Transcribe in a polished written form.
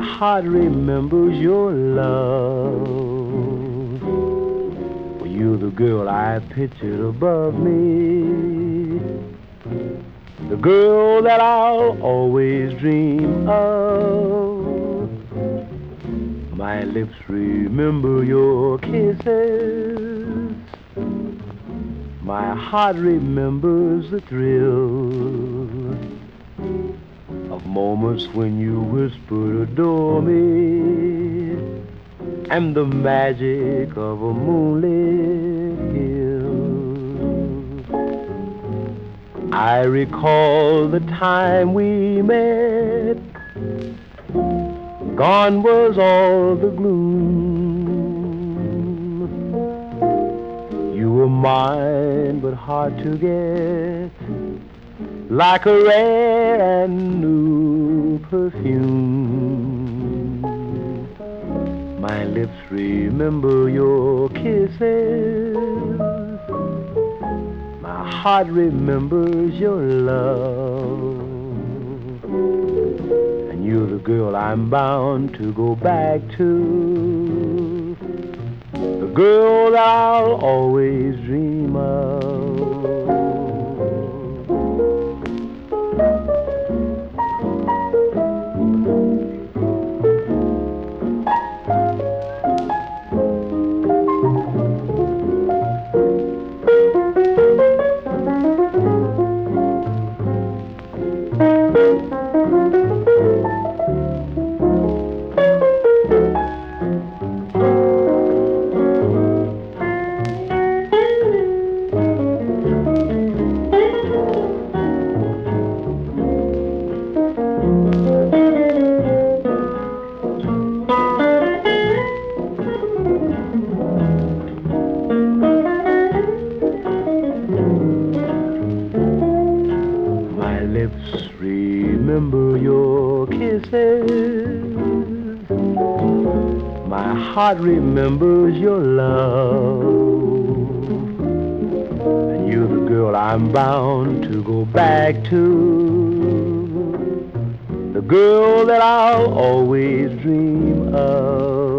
heart remembers your love. For you're the girl I pictured above me, the girl that I'll always dream of. My lips remember your kisses, my heart remembers the thrill of moments when you whispered adore me, and the magic of a moonlit hill. I recall the time we met, gone was all the gloom. You were mine but hard to get, like a rare and new perfume. My lips remember your kisses, my heart remembers your love. And you're the girl I'm bound to go back to, the girl that I'll always dream of. My lips remember your kisses, my heart remembers your love. And you're the girl I'm bound to go back to, the girl that I'll always dream of.